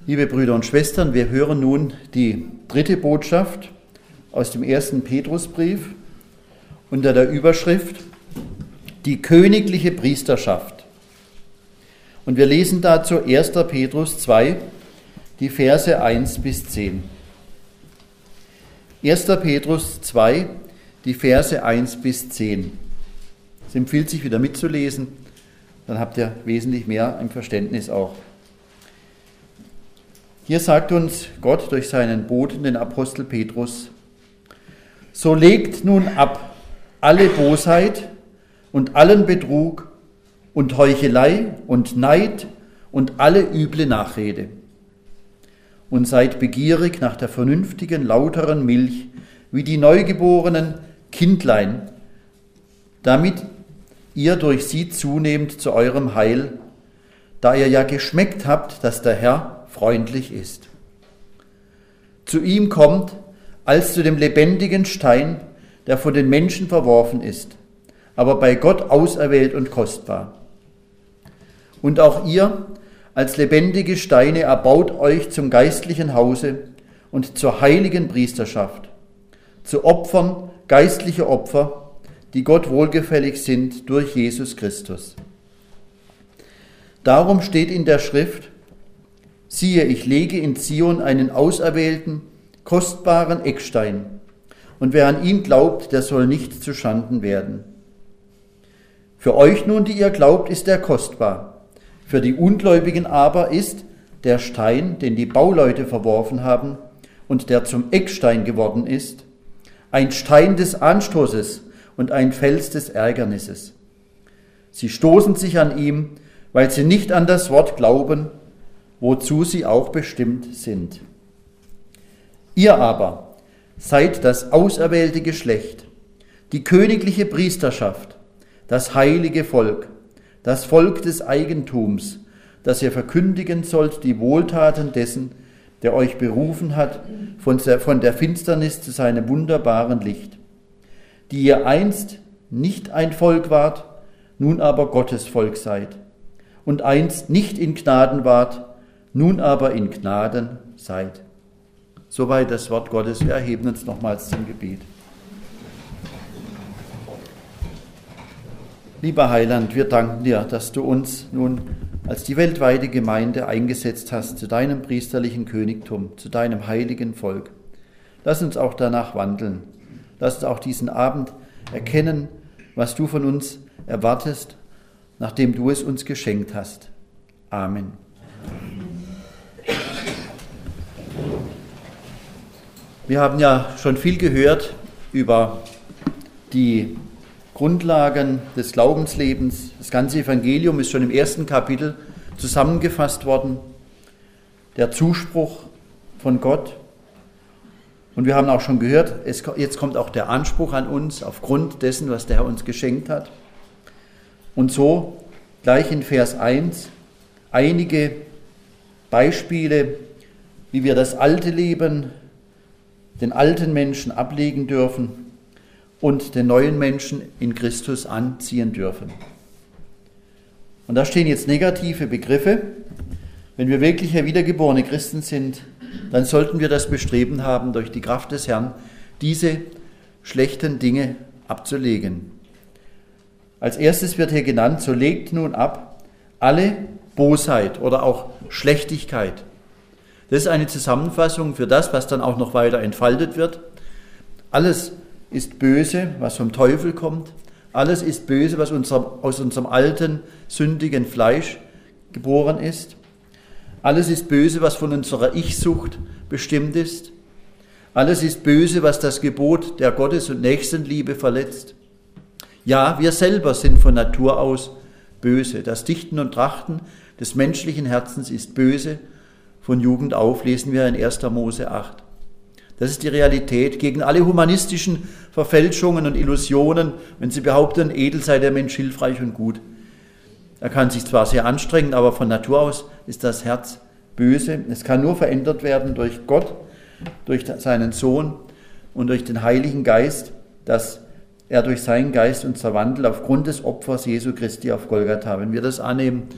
Liebe Brüder und Schwestern, wir hören nun die dritte Botschaft aus dem 1. Petrusbrief unter der Überschrift Die königliche Priesterschaft. Und wir lesen dazu 1. Petrus 2, die Verse 1 bis 10. 1. Petrus 2, die Verse 1 bis 10. Es empfiehlt sich wieder mitzulesen, dann habt ihr wesentlich mehr im Verständnis auch. Hier sagt uns Gott durch seinen Boten, den Apostel Petrus: So legt nun ab alle Bosheit und allen Betrug und Heuchelei und Neid und alle üble Nachrede und seid begierig nach der vernünftigen, lauteren Milch, wie die neugeborenen Kindlein, damit ihr durch sie zunehmt zu eurem Heil, da ihr ja geschmeckt habt, dass der Herr freundlich ist. Zu ihm kommt, als zu dem lebendigen Stein, der von den Menschen verworfen ist, aber bei Gott auserwählt und kostbar. Und auch ihr, als lebendige Steine, erbaut euch zum geistlichen Hause und zur heiligen Priesterschaft, zu Opfern, geistliche Opfer, die Gott wohlgefällig sind durch Jesus Christus. Darum steht in der Schrift: Siehe, ich lege in Zion einen auserwählten, kostbaren Eckstein, und wer an ihn glaubt, der soll nicht zu Schanden werden. Für euch nun, die ihr glaubt, ist er kostbar. Für die Ungläubigen aber ist der Stein, den die Bauleute verworfen haben und der zum Eckstein geworden ist, ein Stein des Anstoßes und ein Fels des Ärgernisses. Sie stoßen sich an ihm, weil sie nicht an das Wort glauben, wozu sie auch bestimmt sind. Ihr aber seid das auserwählte Geschlecht, die königliche Priesterschaft, das heilige Volk, das Volk des Eigentums, das ihr verkündigen sollt die Wohltaten dessen, der euch berufen hat von der Finsternis zu seinem wunderbaren Licht, die ihr einst nicht ein Volk wart, nun aber Gottes Volk seid, und einst nicht in Gnaden wart, nun aber in Gnaden seid. Soweit das Wort Gottes. Wir erheben uns nochmals zum Gebet. Lieber Heiland, wir danken dir, dass du uns nun als die weltweite Gemeinde eingesetzt hast zu deinem priesterlichen Königtum, zu deinem heiligen Volk. Lass uns auch danach wandeln. Lass uns auch diesen Abend erkennen, was du von uns erwartest, nachdem du es uns geschenkt hast. Amen. Wir haben ja schon viel gehört über die Grundlagen des Glaubenslebens. Das ganze Evangelium ist schon im 1. Kapitel zusammengefasst worden. Der Zuspruch von Gott. Und wir haben auch schon gehört, jetzt kommt auch der Anspruch an uns aufgrund dessen, was der Herr uns geschenkt hat. Und so gleich in Vers 1 einige Beispiele, wie wir das alte Leben, den alten Menschen ablegen dürfen und den neuen Menschen in Christus anziehen dürfen. Und da stehen jetzt negative Begriffe. Wenn wir wirkliche wiedergeborene Christen sind, dann sollten wir das Bestreben haben, durch die Kraft des Herrn diese schlechten Dinge abzulegen. Als erstes wird hier genannt: So legt nun ab alle Bosheit oder auch Schlechtigkeit. Das ist eine Zusammenfassung für das, was dann auch noch weiter entfaltet wird. Alles ist böse, was vom Teufel kommt. Alles ist böse, was aus unserem alten, sündigen Fleisch geboren ist. Alles ist böse, was von unserer Ich-Sucht bestimmt ist. Alles ist böse, was das Gebot der Gottes- und Nächstenliebe verletzt. Ja, wir selber sind von Natur aus böse. Das Dichten und Trachten des menschlichen Herzens ist böse. Von Jugend auf lesen wir in 1. Mose 8. Das ist die Realität gegen alle humanistischen Verfälschungen und Illusionen, wenn sie behaupten, edel sei der Mensch, hilfreich und gut. Er kann sich zwar sehr anstrengen, aber von Natur aus ist das Herz böse. Es kann nur verändert werden durch Gott, durch seinen Sohn und durch den Heiligen Geist, dass er durch seinen Geist uns verwandelt aufgrund des Opfers Jesu Christi auf Golgatha. Wenn wir das annehmen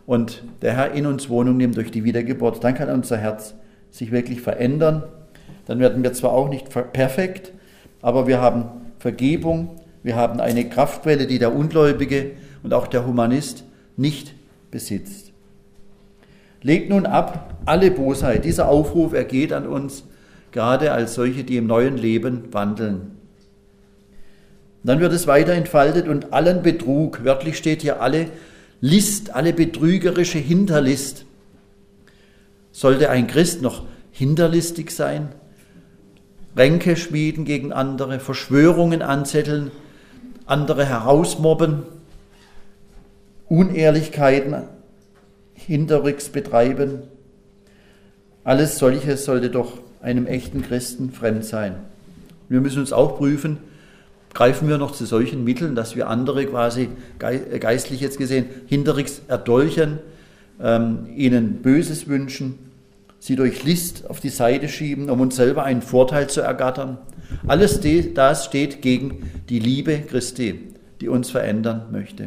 und der Herr in uns Wohnung nimmt durch die Wiedergeburt, dann kann unser Herz sich wirklich verändern. Dann werden wir zwar auch nicht perfekt, aber wir haben Vergebung, wir haben eine Kraftquelle, die der Ungläubige und auch der Humanist nicht besitzt. Legt nun ab alle Bosheit. Dieser Aufruf ergeht an uns, gerade als solche, die im neuen Leben wandeln. Dann wird es weiter entfaltet und allen Betrug, wörtlich steht hier alle List, alle betrügerische Hinterlist. Sollte ein Christ noch hinterlistig sein? Ränke schmieden gegen andere, Verschwörungen anzetteln, andere herausmobben, Unehrlichkeiten hinterrücks betreiben. Alles Solches sollte doch einem echten Christen fremd sein. Wir müssen uns auch prüfen, greifen wir noch zu solchen Mitteln, dass wir andere quasi geistlich jetzt gesehen hinterrücks erdolchen, ihnen Böses wünschen, sie durch List auf die Seite schieben, um uns selber einen Vorteil zu ergattern. Alles das steht gegen die Liebe Christi, die uns verändern möchte.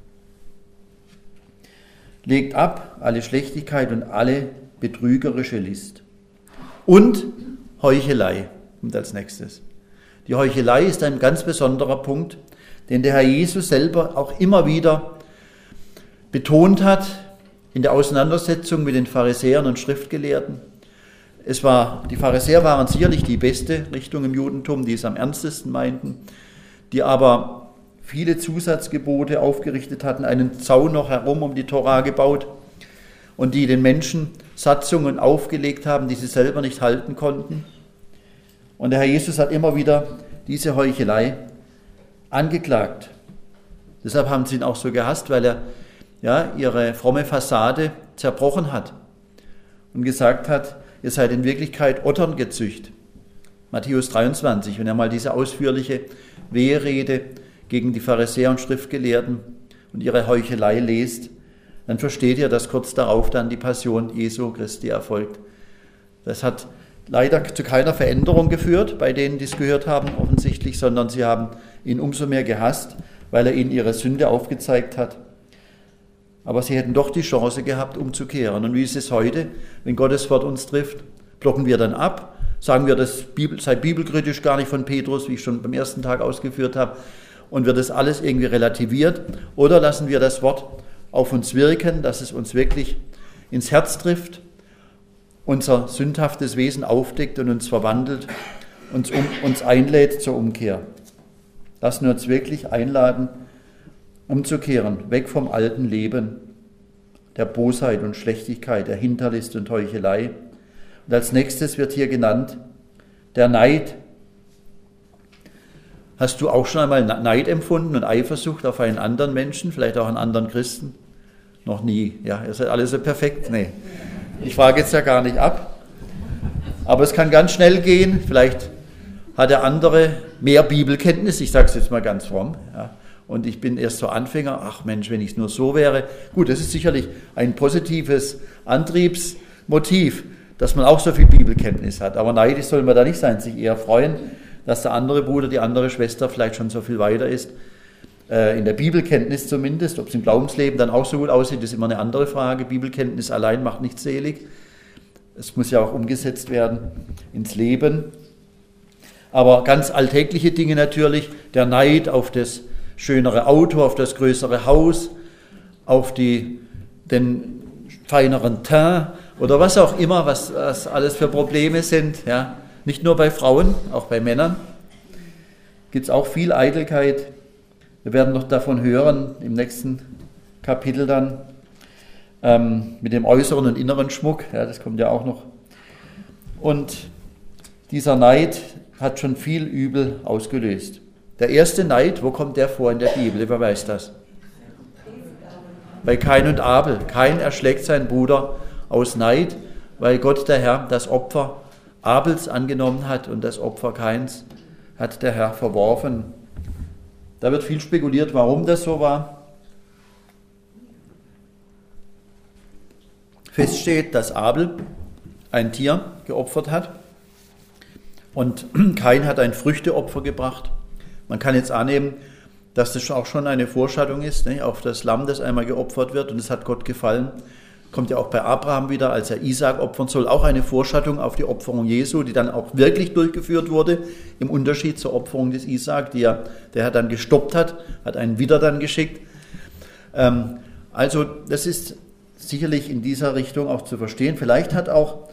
Legt ab alle Schlechtigkeit und alle betrügerische List. Und Heuchelei kommt als nächstes. Die Heuchelei ist ein ganz besonderer Punkt, den der Herr Jesus selber auch immer wieder betont hat in der Auseinandersetzung mit den Pharisäern und Schriftgelehrten. Die Pharisäer waren sicherlich die beste Richtung im Judentum, die es am ernstesten meinten, die aber viele Zusatzgebote aufgerichtet hatten, einen Zaun noch herum um die Tora gebaut und die den Menschen Satzungen aufgelegt haben, die sie selber nicht halten konnten. Und der Herr Jesus hat immer wieder diese Heuchelei angeklagt. Deshalb haben sie ihn auch so gehasst, weil er ihre fromme Fassade zerbrochen hat und gesagt hat, ihr seid in Wirklichkeit Ottern gezücht. Matthäus 23, wenn er mal diese ausführliche Weherede gegen die Pharisäer und Schriftgelehrten und ihre Heuchelei lest, dann versteht ihr, dass kurz darauf dann die Passion Jesu Christi erfolgt. Das hat leider zu keiner Veränderung geführt bei denen, die es gehört haben, offensichtlich, sondern sie haben ihn umso mehr gehasst, weil er ihnen ihre Sünde aufgezeigt hat. Aber sie hätten doch die Chance gehabt, umzukehren. Und wie ist es heute, wenn Gottes Wort uns trifft? Blocken wir dann ab? Sagen wir, das sei bibelkritisch gar nicht von Petrus, wie ich schon beim ersten Tag ausgeführt habe, und wird das alles irgendwie relativiert? Oder lassen wir das Wort auf uns wirken, dass es uns wirklich ins Herz trifft, unser sündhaftes Wesen aufdeckt und uns verwandelt, uns einlädt zur Umkehr? Lassen wir uns wirklich einladen, umzukehren, weg vom alten Leben, der Bosheit und Schlechtigkeit, der Hinterlist und Heuchelei. Und als nächstes wird hier genannt der Neid. Hast du auch schon einmal Neid empfunden und Eifersucht auf einen anderen Menschen, vielleicht auch einen anderen Christen? Noch nie. Ja, ihr seid alle so perfekt. Nee, ich frage jetzt ja gar nicht ab. Aber es kann ganz schnell gehen. Vielleicht hat der andere mehr Bibelkenntnis, ich sage es jetzt mal ganz fromm, ja, und ich bin erst so Anfänger, ach Mensch, wenn ich es nur so wäre. Gut, das ist sicherlich ein positives Antriebsmotiv, dass man auch so viel Bibelkenntnis hat. Aber neidisch soll man da nicht sein, sich eher freuen, dass der andere Bruder, die andere Schwester vielleicht schon so viel weiter ist. In der Bibelkenntnis zumindest, ob es im Glaubensleben dann auch so gut aussieht, ist immer eine andere Frage. Bibelkenntnis allein macht nicht selig. Es muss ja auch umgesetzt werden ins Leben. Aber ganz alltägliche Dinge natürlich, der Neid auf das schönere Auto, auf das größere Haus, auf den feineren Teint oder was auch immer, was alles für Probleme sind. Ja. Nicht nur bei Frauen, auch bei Männern gibt es auch viel Eitelkeit. Wir werden noch davon hören im nächsten Kapitel dann mit dem äußeren und inneren Schmuck. Ja, das kommt ja auch noch. Und dieser Neid hat schon viel Übel ausgelöst. Der erste Neid, wo kommt der vor in der Bibel? Wer weiß das? Bei Kain und Abel. Kain erschlägt seinen Bruder aus Neid, weil Gott, der Herr, das Opfer Abels angenommen hat und das Opfer Kains hat der Herr verworfen. Da wird viel spekuliert, warum das so war. Fest steht, dass Abel ein Tier geopfert hat und Kain hat ein Früchteopfer gebracht. Man kann jetzt annehmen, dass das auch schon eine Vorschattung ist, ne, auf das Lamm, das einmal geopfert wird, und es hat Gott gefallen. Kommt ja auch bei Abraham wieder, als er Isaak opfern soll, auch eine Vorschattung auf die Opferung Jesu, die dann auch wirklich durchgeführt wurde, im Unterschied zur Opferung des Isaak, der Herr dann gestoppt hat einen wieder dann geschickt. Also das ist sicherlich in dieser Richtung auch zu verstehen. Vielleicht hat auch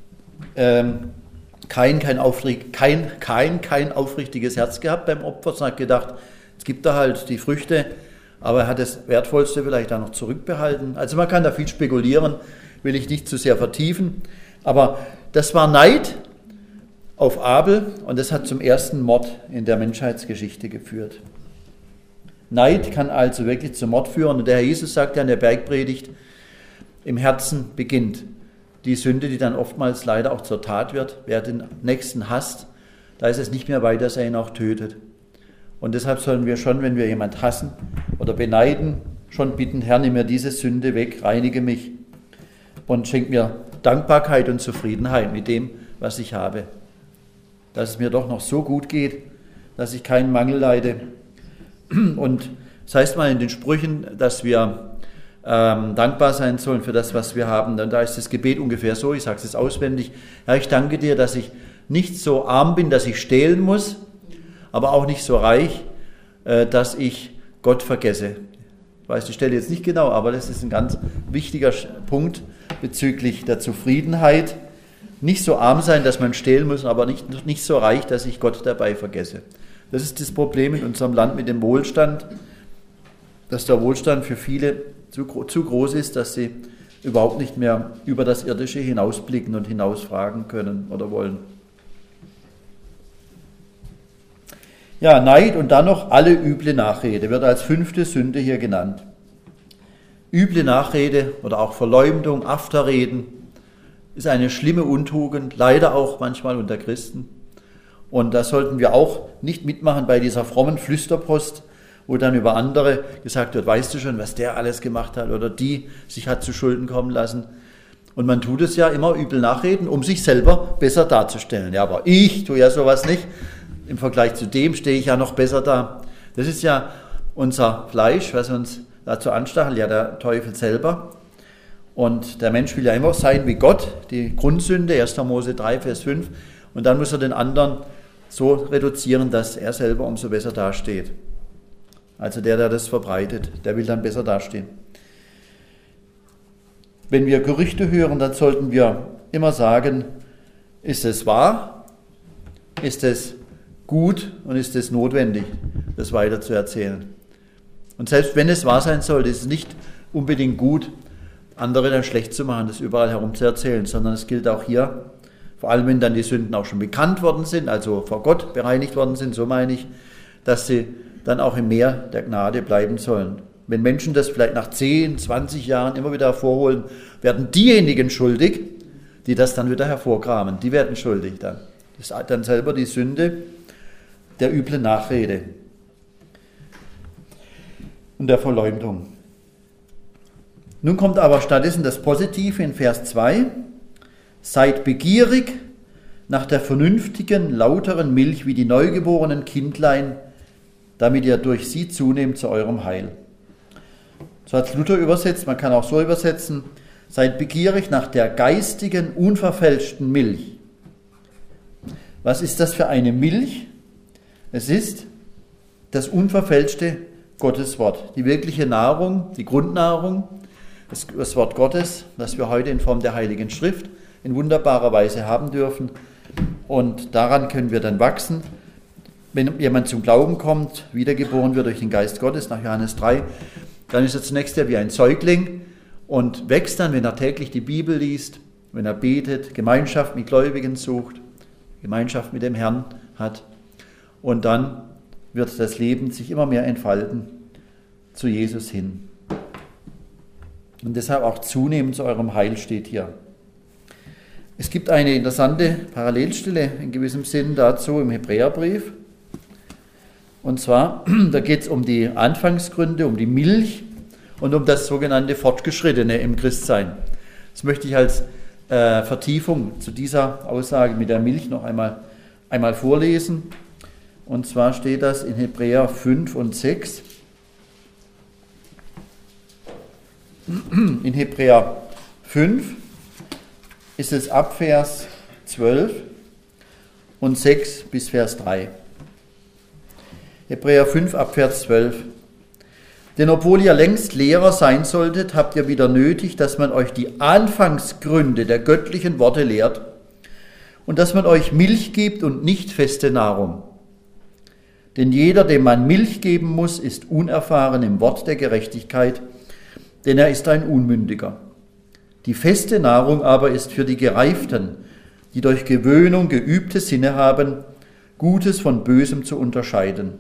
kein aufrichtiges Herz gehabt beim Opfer, sondern hat gedacht, es gibt da halt die Früchte, aber er hat das Wertvollste vielleicht auch noch zurückbehalten. Also man kann da viel spekulieren, will ich nicht zu sehr vertiefen. Aber das war Neid auf Abel und das hat zum ersten Mord in der Menschheitsgeschichte geführt. Neid kann also wirklich zum Mord führen. Und der Herr Jesus sagt ja in der Bergpredigt, im Herzen beginnt die Sünde, die dann oftmals leider auch zur Tat wird. Wer den Nächsten hasst, da ist es nicht mehr weit, dass er ihn auch tötet. Und deshalb sollen wir schon, wenn wir jemand hassen oder beneiden, schon bitten, Herr, nimm mir diese Sünde weg, reinige mich und schenk mir Dankbarkeit und Zufriedenheit mit dem, was ich habe. Dass es mir doch noch so gut geht, dass ich keinen Mangel leide. Und das heißt mal in den Sprüchen, dass wir dankbar sein sollen für das, was wir haben. Dann da ist das Gebet ungefähr so, ich sage es jetzt auswendig, Herr, ich danke dir, dass ich nicht so arm bin, dass ich stehlen muss, aber auch nicht so reich, dass ich Gott vergesse. Ich weiß die Stelle jetzt nicht genau, aber das ist ein ganz wichtiger Punkt bezüglich der Zufriedenheit. Nicht so arm sein, dass man stehlen muss, aber nicht so reich, dass ich Gott dabei vergesse. Das ist das Problem in unserem Land mit dem Wohlstand, dass der Wohlstand für viele zu groß ist, dass sie überhaupt nicht mehr über das Irdische hinausblicken und hinausfragen können oder wollen. Ja, Neid und dann noch alle üble Nachrede wird als 5. Sünde hier genannt. Üble Nachrede oder auch Verleumdung, Afterreden ist eine schlimme Untugend, leider auch manchmal unter Christen. Und da sollten wir auch nicht mitmachen bei dieser frommen Flüsterpost, wo dann über andere gesagt wird, weißt du schon, was der alles gemacht hat oder die sich hat zu Schulden kommen lassen. Und man tut es ja immer übel nachreden, um sich selber besser darzustellen. Ja, aber ich tue ja sowas nicht. Im Vergleich zu dem stehe ich ja noch besser da. Das ist ja unser Fleisch, was uns dazu anstachelt, ja der Teufel selber. Und der Mensch will ja immer sein wie Gott, die Grundsünde, 1. Mose 3, Vers 5. Und dann muss er den anderen so reduzieren, dass er selber umso besser dasteht. Also der das verbreitet, der will dann besser dastehen. Wenn wir Gerüchte hören, dann sollten wir immer sagen, ist es wahr? Ist es gut und ist es notwendig, das weiter zu erzählen? Und selbst wenn es wahr sein sollte, ist es nicht unbedingt gut, andere dann schlecht zu machen, das überall herum zu erzählen, sondern es gilt auch hier, vor allem wenn dann die Sünden auch schon bekannt worden sind, also vor Gott bereinigt worden sind, so meine ich, dass sie dann auch im Meer der Gnade bleiben sollen. Wenn Menschen das vielleicht nach 10, 20 Jahren immer wieder hervorholen, werden diejenigen schuldig, die das dann wieder hervorkramen. Die werden schuldig dann. Das ist dann selber die Sünde der üblen Nachrede und der Verleumdung. Nun kommt aber stattdessen das Positive in Vers 2. Seid begierig nach der vernünftigen, lauteren Milch wie die neugeborenen Kindlein, damit ihr durch sie zunehmt zu eurem Heil. So hat es Luther übersetzt, man kann auch so übersetzen, seid begierig nach der geistigen, unverfälschten Milch. Was ist das für eine Milch? Es ist das unverfälschte Gotteswort, die wirkliche Nahrung, die Grundnahrung, das Wort Gottes, das wir heute in Form der Heiligen Schrift in wunderbarer Weise haben dürfen. Und daran können wir dann wachsen. Wenn jemand zum Glauben kommt, wiedergeboren wird durch den Geist Gottes, nach Johannes 3, dann ist er zunächst ja wie ein Säugling und wächst dann, wenn er täglich die Bibel liest, wenn er betet, Gemeinschaft mit Gläubigen sucht, Gemeinschaft mit dem Herrn hat. Und dann wird das Leben sich immer mehr entfalten zu Jesus hin. Und deshalb auch zunehmend zu eurem Heil steht hier. Es gibt eine interessante Parallelstelle in gewissem Sinn dazu im Hebräerbrief. Und zwar, da geht es um die Anfangsgründe, um die Milch und um das sogenannte Fortgeschrittene im Christsein. Das möchte ich als Vertiefung zu dieser Aussage mit der Milch noch einmal vorlesen. Und zwar steht das in Hebräer 5 und 6. In Hebräer 5 ist es ab Vers 12 und 6 bis Vers 3. Hebräer 5 ab Vers 12. Denn obwohl ihr längst Lehrer sein solltet, habt ihr wieder nötig, dass man euch die Anfangsgründe der göttlichen Worte lehrt und dass man euch Milch gibt und nicht feste Nahrung. Denn jeder, dem man Milch geben muss, ist unerfahren im Wort der Gerechtigkeit, denn er ist ein Unmündiger. Die feste Nahrung aber ist für die Gereiften, die durch Gewöhnung geübte Sinne haben, Gutes von Bösem zu unterscheiden.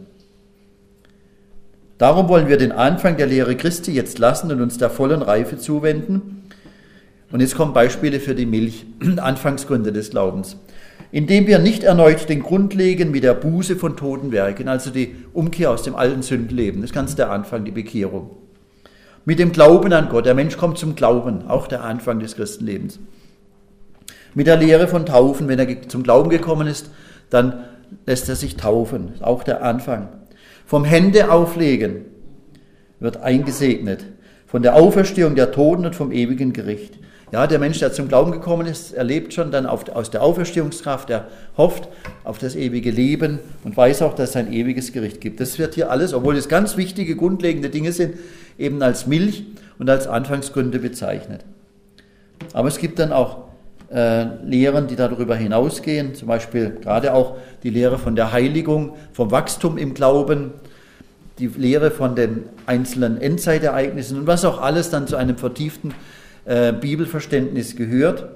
Darum wollen wir den Anfang der Lehre Christi jetzt lassen und uns der vollen Reife zuwenden. Und jetzt kommen Beispiele für die Milch, Anfangsgründe des Glaubens. Indem wir nicht erneut den Grund legen mit der Buße von toten Werken, also die Umkehr aus dem alten Sündenleben. Das ist ganz der Anfang, die Bekehrung. Mit dem Glauben an Gott. Der Mensch kommt zum Glauben, auch der Anfang des Christenlebens. Mit der Lehre von Taufen, wenn er zum Glauben gekommen ist, dann lässt er sich taufen, auch der Anfang. Vom Hände auflegen wird eingesegnet, von der Auferstehung der Toten und vom ewigen Gericht. Ja, der Mensch, der zum Glauben gekommen ist, erlebt schon dann aus der Auferstehungskraft, er hofft auf das ewige Leben und weiß auch, dass es ein ewiges Gericht gibt. Das wird hier alles, obwohl es ganz wichtige, grundlegende Dinge sind, eben als Milch und als Anfangsgründe bezeichnet. Aber es gibt dann auch Lehren, die darüber hinausgehen, zum Beispiel gerade auch die Lehre von der Heiligung, vom Wachstum im Glauben, die Lehre von den einzelnen Endzeitereignissen und was auch alles dann zu einem vertieften Bibelverständnis gehört.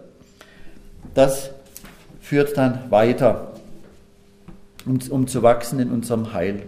Das führt dann weiter, um zu wachsen in unserem Heil.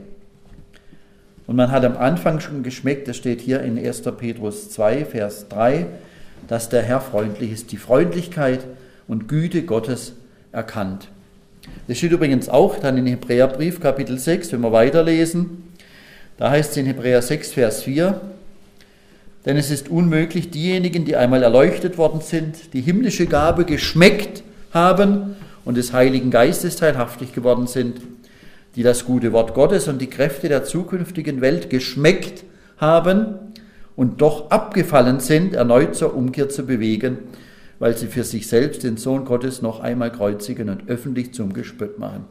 Und man hat am Anfang schon geschmeckt, das steht hier in 1. Petrus 2, Vers 3, dass der Herr freundlich ist, die Freundlichkeit und Güte Gottes erkannt. Das steht übrigens auch dann in Hebräerbrief, Kapitel 6, wenn wir weiterlesen. Da heißt es in Hebräer 6, Vers 4, denn es ist unmöglich, diejenigen, die einmal erleuchtet worden sind, die himmlische Gabe geschmeckt haben und des Heiligen Geistes teilhaftig geworden sind, die das gute Wort Gottes und die Kräfte der zukünftigen Welt geschmeckt haben und doch abgefallen sind, erneut zur Umkehr zu bewegen, weil sie für sich selbst den Sohn Gottes noch einmal kreuzigen und öffentlich zum Gespött machen.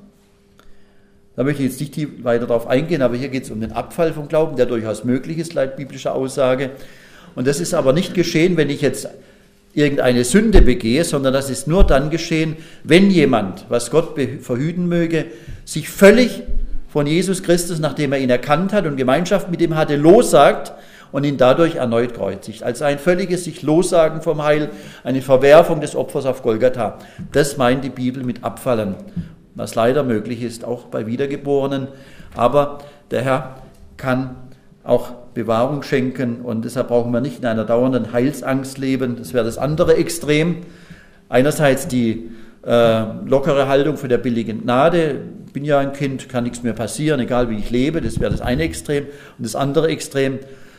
Da möchte ich jetzt nicht weiter darauf eingehen, aber hier geht es um den Abfall vom Glauben, der durchaus möglich ist, laut biblischer Aussage. Und das ist aber nicht geschehen, wenn ich jetzt irgendeine Sünde begehe, sondern das ist nur dann geschehen, wenn jemand, was Gott verhüten möge, sich völlig von Jesus Christus, nachdem er ihn erkannt hat und Gemeinschaft mit ihm hatte, lossagt und ihn dadurch erneut kreuzigt. Also ein völliges sich Lossagen vom Heil, eine Verwerfung des Opfers auf Golgatha. Das meint die Bibel mit Abfallen, was leider möglich ist, auch bei Wiedergeborenen. Aber der Herr kann auch Bewahrung schenken und deshalb brauchen wir nicht in einer dauernden Heilsangst leben. Das wäre das andere Extrem. Einerseits die lockere Haltung von der billigen Gnade. Ich bin ja ein Kind, kann nichts mehr passieren, egal wie ich lebe. Das wäre das eine Extrem. Und das andere Extrem,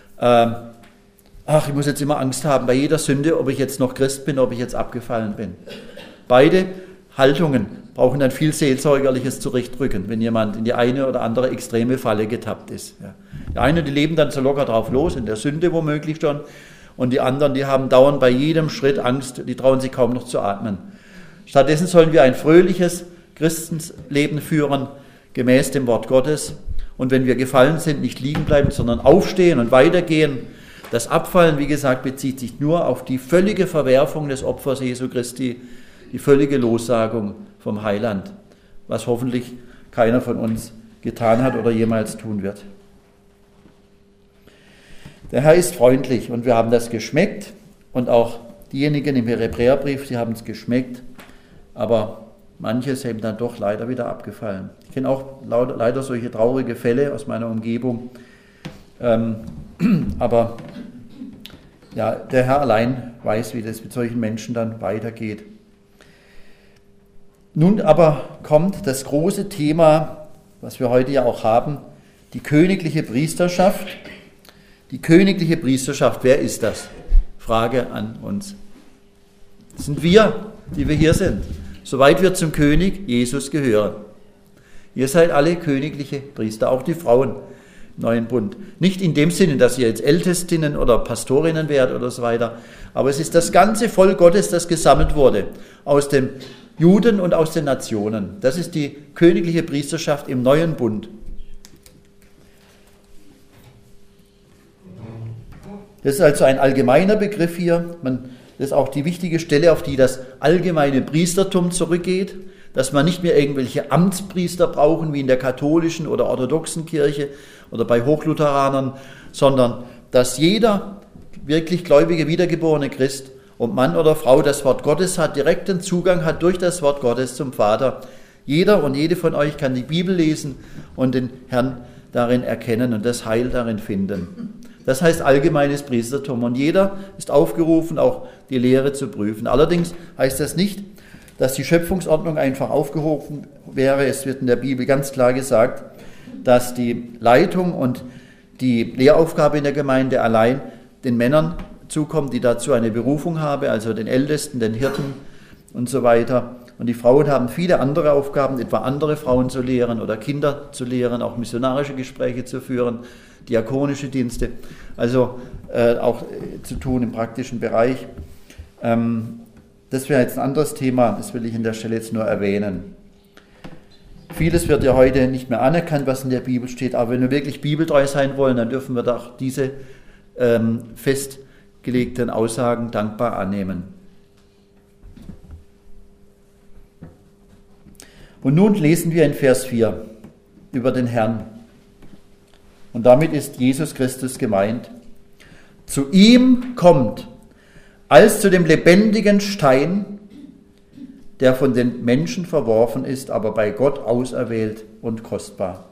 ich muss jetzt immer Angst haben bei jeder Sünde, ob ich jetzt noch Christ bin, ob ich jetzt abgefallen bin. Beide Haltungen brauchen dann viel seelsorgerliches Zurechtrücken, wenn jemand in die eine oder andere extreme Falle getappt ist. Ja. Die einen, die leben dann so locker drauf los, in der Sünde womöglich schon, und die anderen, die haben dauernd bei jedem Schritt Angst, die trauen sich kaum noch zu atmen. Stattdessen sollen wir ein fröhliches Christenleben führen, gemäß dem Wort Gottes. Und wenn wir gefallen sind, nicht liegen bleiben, sondern aufstehen und weitergehen. Das Abfallen, wie gesagt, bezieht sich nur auf die völlige Verwerfung des Opfers Jesu Christi, die völlige Lossagung vom Heiland, was hoffentlich keiner von uns getan hat oder jemals tun wird. Der Herr ist freundlich und wir haben das geschmeckt und auch diejenigen im Hebräerbrief, die haben es geschmeckt, aber manche sind eben dann doch leider wieder abgefallen. Ich kenne auch leider solche traurige Fälle aus meiner Umgebung, aber ja, der Herr allein weiß, wie das mit solchen Menschen dann weitergeht. Nun aber kommt das große Thema, was wir heute ja auch haben, die königliche Priesterschaft. Die königliche Priesterschaft, wer ist das? Frage an uns. Das sind wir, die wir hier sind. Soweit wir zum König Jesus gehören. Ihr seid alle königliche Priester, auch die Frauen im neuen Bund. Nicht in dem Sinne, dass ihr jetzt Ältestinnen oder Pastorinnen wärt oder so weiter, aber es ist das ganze Volk Gottes, das gesammelt wurde aus den Juden und aus den Nationen. Das ist die königliche Priesterschaft im neuen Bund. Das ist also ein allgemeiner Begriff hier. Das ist auch die wichtige Stelle, auf die das allgemeine Priestertum zurückgeht, dass man nicht mehr irgendwelche Amtspriester brauchen, wie in der katholischen oder orthodoxen Kirche oder bei Hochlutheranern, sondern dass jeder wirklich gläubige, wiedergeborene Christ, ob Mann oder Frau, das Wort Gottes hat, direkten Zugang hat durch das Wort Gottes zum Vater. Jeder und jede von euch kann die Bibel lesen und den Herrn darin erkennen und das Heil darin finden. Das heißt allgemeines Priestertum und jeder ist aufgerufen, auch die Lehre zu prüfen. Allerdings heißt das nicht, dass die Schöpfungsordnung einfach aufgehoben wäre. Es wird in der Bibel ganz klar gesagt, dass die Leitung und die Lehraufgabe in der Gemeinde allein den Männern zukommt, die dazu eine Berufung haben, also den Ältesten, den Hirten und so weiter. Und die Frauen haben viele andere Aufgaben, etwa andere Frauen zu lehren oder Kinder zu lehren, auch missionarische Gespräche zu führen, diakonische Dienste, also auch zu tun im praktischen Bereich. Das wäre jetzt ein anderes Thema, das will ich an der Stelle jetzt nur erwähnen. Vieles wird ja heute nicht mehr anerkannt, was in der Bibel steht, aber wenn wir wirklich bibeltreu sein wollen, dann dürfen wir doch diese festgelegten Aussagen dankbar annehmen. Und nun lesen wir in Vers 4 über den Herrn. Und damit ist Jesus Christus gemeint. Zu ihm kommt, als zu dem lebendigen Stein, der von den Menschen verworfen ist, aber bei Gott auserwählt und kostbar.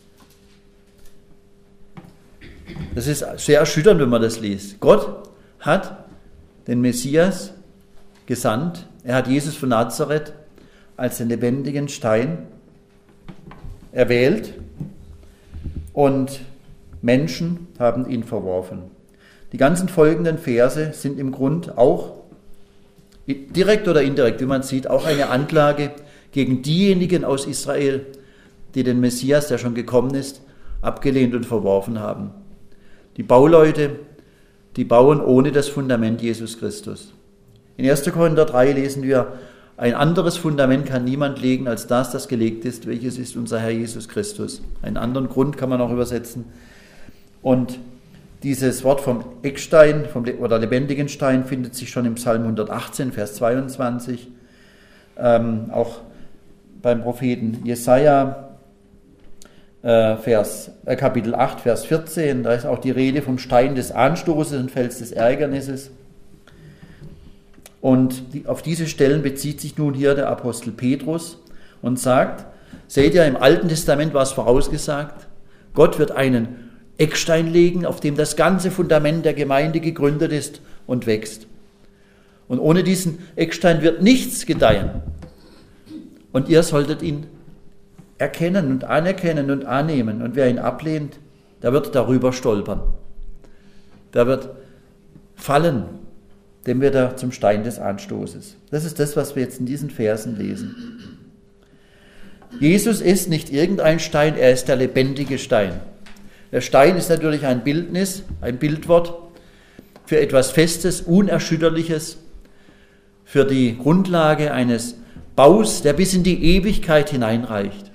Das ist sehr erschütternd, wenn man das liest. Gott hat den Messias gesandt. Er hat Jesus von Nazareth als den lebendigen Stein erwählt und Menschen haben ihn verworfen. Die ganzen folgenden Verse sind im Grund auch, direkt oder indirekt, wie man sieht, auch eine Anklage gegen diejenigen aus Israel, die den Messias, der schon gekommen ist, abgelehnt und verworfen haben. Die Bauleute, die bauen ohne das Fundament Jesus Christus. In 1. Korinther 3 lesen wir, ein anderes Fundament kann niemand legen als das gelegt ist, welches ist unser Herr Jesus Christus. Einen anderen Grund kann man auch übersetzen. Und dieses Wort vom Eckstein oder lebendigen Stein findet sich schon im Psalm 118, Vers 22, auch beim Propheten Jesaja, Kapitel 8, Vers 14, da ist auch die Rede vom Stein des Anstoßes und Fels des Ärgernisses. Und auf diese Stellen bezieht sich nun hier der Apostel Petrus und sagt, seht ihr, im Alten Testament war es vorausgesagt, Gott wird einen Eckstein legen, auf dem das ganze Fundament der Gemeinde gegründet ist und wächst. Und ohne diesen Eckstein wird nichts gedeihen. Und ihr solltet ihn erkennen und anerkennen und annehmen. Und wer ihn ablehnt, der wird darüber stolpern. Der wird fallen, dem wird er zum Stein des Anstoßes. Das ist das, was wir jetzt in diesen Versen lesen. Jesus ist nicht irgendein Stein, er ist der lebendige Stein. Der Stein ist natürlich ein Bildnis, ein Bildwort für etwas Festes, Unerschütterliches, für die Grundlage eines Baus, der bis in die Ewigkeit hineinreicht.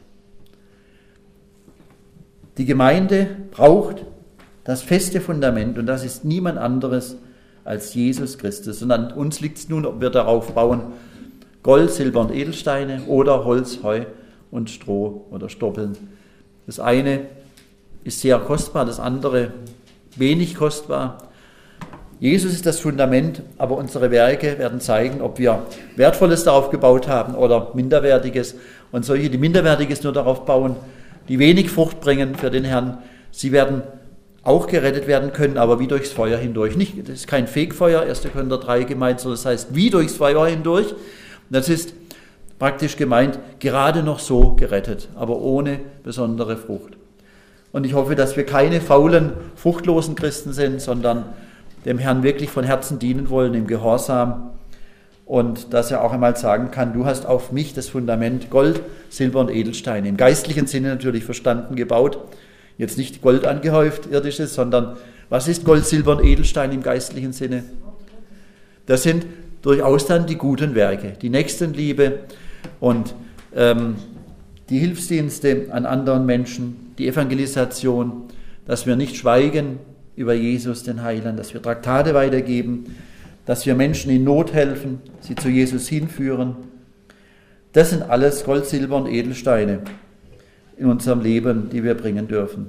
Die Gemeinde braucht das feste Fundament und das ist niemand anderes als Jesus Christus. Und an uns liegt es nun, ob wir darauf bauen, Gold, Silber und Edelsteine oder Holz, Heu und Stroh oder Stoppeln. Das eine ist sehr kostbar, das andere wenig kostbar. Jesus ist das Fundament, aber unsere Werke werden zeigen, ob wir Wertvolles darauf gebaut haben oder Minderwertiges. Und solche, die Minderwertiges nur darauf bauen, die wenig Frucht bringen für den Herrn, sie werden auch gerettet werden können, aber wie durchs Feuer hindurch. Nicht, das ist kein Fegfeuer, 1. Korinther 3 gemeint, sondern das heißt, wie durchs Feuer hindurch. Das ist praktisch gemeint, gerade noch so gerettet, aber ohne besondere Frucht. Und ich hoffe, dass wir keine faulen, fruchtlosen Christen sind, sondern dem Herrn wirklich von Herzen dienen wollen, im Gehorsam und dass er auch einmal sagen kann, du hast auf mich das Fundament Gold, Silber und Edelsteine, im geistlichen Sinne natürlich verstanden, gebaut. Jetzt nicht Gold angehäuft, irdisches, sondern was ist Gold, Silber und Edelstein im geistlichen Sinne? Das sind durchaus dann die guten Werke, die Nächstenliebe und die Hilfsdienste an anderen Menschen, die Evangelisation, dass wir nicht schweigen über Jesus, den Heiland, dass wir Traktate weitergeben, dass wir Menschen in Not helfen, sie zu Jesus hinführen. Das sind alles Gold, Silber und Edelsteine in unserem Leben, die wir bringen dürfen.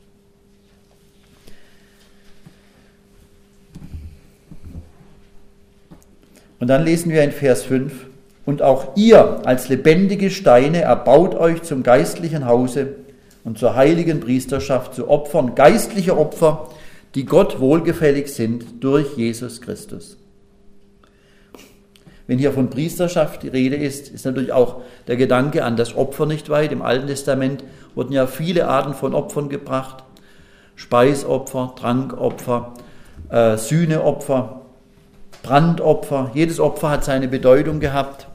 Und dann lesen wir in Vers 5, und auch ihr als lebendige Steine erbaut euch zum geistlichen Hause und zur heiligen Priesterschaft zu Opfern, geistliche Opfer, die Gott wohlgefällig sind durch Jesus Christus. Wenn hier von Priesterschaft die Rede ist, ist natürlich auch der Gedanke an das Opfer nicht weit. Im Alten Testament wurden ja viele Arten von Opfern gebracht. Speisopfer, Trankopfer, Sühneopfer, Brandopfer. Jedes Opfer hat seine Bedeutung gehabt.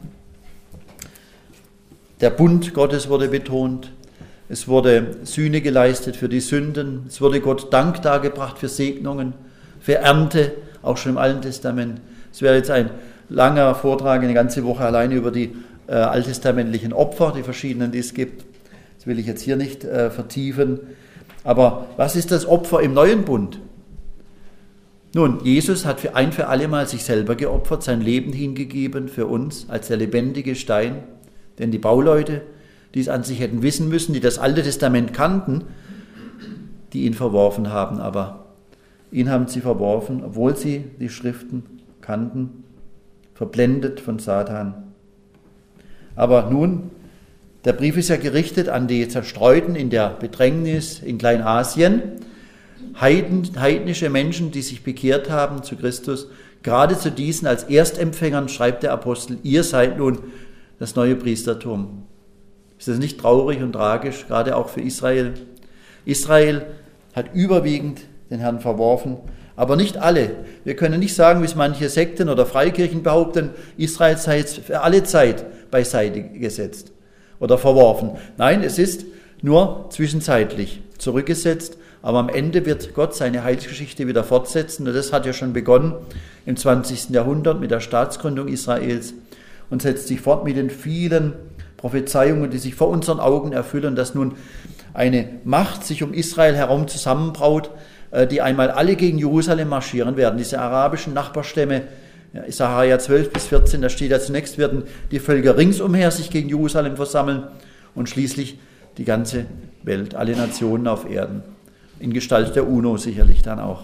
Der Bund Gottes wurde betont. Es wurde Sühne geleistet für die Sünden. Es wurde Gott Dank dargebracht für Segnungen, für Ernte, auch schon im Alten Testament. Es wäre jetzt ein langer Vortrag, eine ganze Woche alleine über die alttestamentlichen Opfer, die verschiedenen, die es gibt. Das will ich jetzt hier nicht vertiefen. Aber was ist das Opfer im neuen Bund? Nun, Jesus hat für ein für alle Mal sich selber geopfert, sein Leben hingegeben für uns als der lebendige Stein. Denn die Bauleute, die es an sich hätten wissen müssen, die das Alte Testament kannten, die ihn verworfen haben. Aber ihn haben sie verworfen, obwohl sie die Schriften kannten, verblendet von Satan. Aber nun, der Brief ist ja gerichtet an die Zerstreuten in der Bedrängnis in Kleinasien, heidnische Menschen, die sich bekehrt haben zu Christus. Gerade zu diesen als Erstempfängern schreibt der Apostel, ihr seid nun das neue Priestertum. Ist das nicht traurig und tragisch, gerade auch für Israel? Israel hat überwiegend den Herrn verworfen, aber nicht alle. Wir können nicht sagen, wie es manche Sekten oder Freikirchen behaupten, Israel sei jetzt für alle Zeit beiseite gesetzt oder verworfen. Nein, es ist nur zwischenzeitlich zurückgesetzt, aber am Ende wird Gott seine Heilsgeschichte wieder fortsetzen. Und das hat ja schon begonnen im 20. Jahrhundert mit der Staatsgründung Israels und setzt sich fort mit den vielen Prophezeiungen, die sich vor unseren Augen erfüllen, dass nun eine Macht sich um Israel herum zusammenbraut, die einmal alle gegen Jerusalem marschieren werden. Diese arabischen Nachbarstämme, Sacharja 12 bis 14, da steht ja zunächst, werden die Völker ringsumher sich gegen Jerusalem versammeln und schließlich die ganze Welt, alle Nationen auf Erden. In Gestalt der UNO sicherlich dann auch.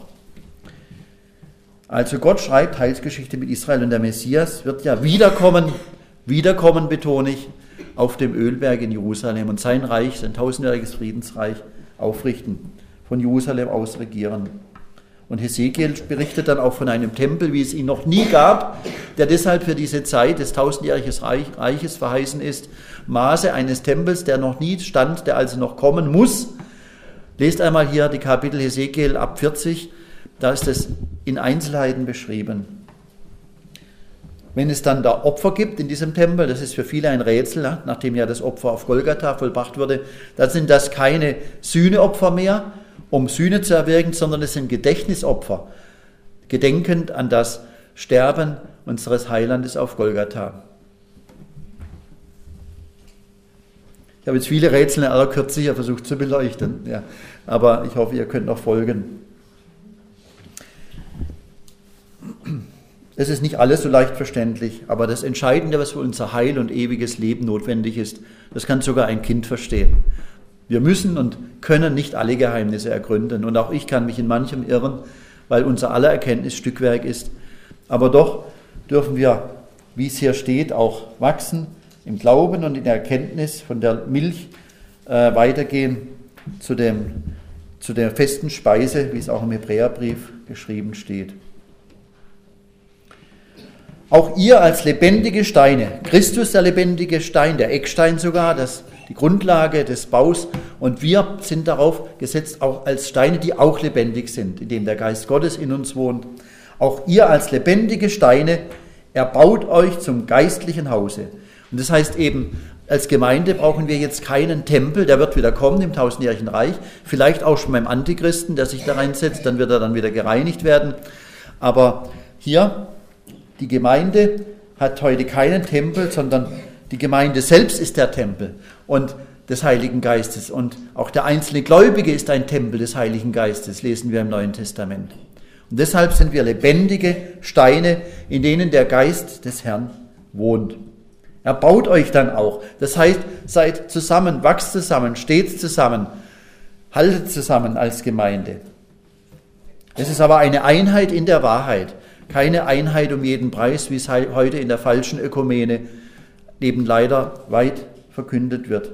Also Gott schreibt Heilsgeschichte mit Israel und der Messias wird ja wiederkommen betone ich, auf dem Ölberg in Jerusalem und sein Reich, sein 1000-jähriges Friedensreich aufrichten, von Jerusalem aus regieren. Und Hesekiel berichtet dann auch von einem Tempel, wie es ihn noch nie gab, der deshalb für diese Zeit des 1000-jährigen Reiches verheißen ist, Maße eines Tempels, der noch nie stand, der also noch kommen muss. Lest einmal hier die Kapitel Hesekiel ab 40, da ist es in Einzelheiten beschrieben. Wenn es dann da Opfer gibt in diesem Tempel, das ist für viele ein Rätsel, nachdem ja das Opfer auf Golgatha vollbracht wurde, dann sind das keine Sühneopfer mehr, um Sühne zu erwirken, sondern es sind Gedächtnisopfer, gedenkend an das Sterben unseres Heilandes auf Golgatha. Ich habe jetzt viele Rätsel in aller Kürze hier versucht zu beleuchten, ja, aber ich hoffe, ihr könnt noch folgen. Es ist nicht alles so leicht verständlich, aber das Entscheidende, was für unser Heil und ewiges Leben notwendig ist, das kann sogar ein Kind verstehen. Wir müssen und können nicht alle Geheimnisse ergründen und auch ich kann mich in manchem irren, weil unser aller Erkenntnis Stückwerk ist. Aber doch dürfen wir, wie es hier steht, auch wachsen im Glauben und in der Erkenntnis von der Milch weitergehen zu der festen Speise, wie es auch im Hebräerbrief geschrieben steht. Auch ihr als lebendige Steine, Christus der lebendige Stein, der Eckstein sogar, die Grundlage des Baus, und wir sind darauf gesetzt, auch als Steine, die auch lebendig sind, indem der Geist Gottes in uns wohnt. Auch ihr als lebendige Steine Er baut euch zum geistlichen Hause. Und das heißt eben, als Gemeinde brauchen wir jetzt keinen Tempel, der wird wieder kommen im tausendjährigen Reich, vielleicht auch schon beim Antichristen, der sich da reinsetzt, dann wird er dann wieder gereinigt werden. Aber hier, die Gemeinde hat heute keinen Tempel, sondern die Gemeinde selbst ist der Tempel und des Heiligen Geistes. Und auch der einzelne Gläubige ist ein Tempel des Heiligen Geistes, lesen wir im Neuen Testament. Und deshalb sind wir lebendige Steine, in denen der Geist des Herrn wohnt. Er baut euch dann auch. Das heißt, seid zusammen, wachst zusammen, steht zusammen, haltet zusammen als Gemeinde. Es ist aber eine Einheit in der Wahrheit, keine Einheit um jeden Preis, wie es heute in der falschen Ökumene eben leider weit verkündet wird.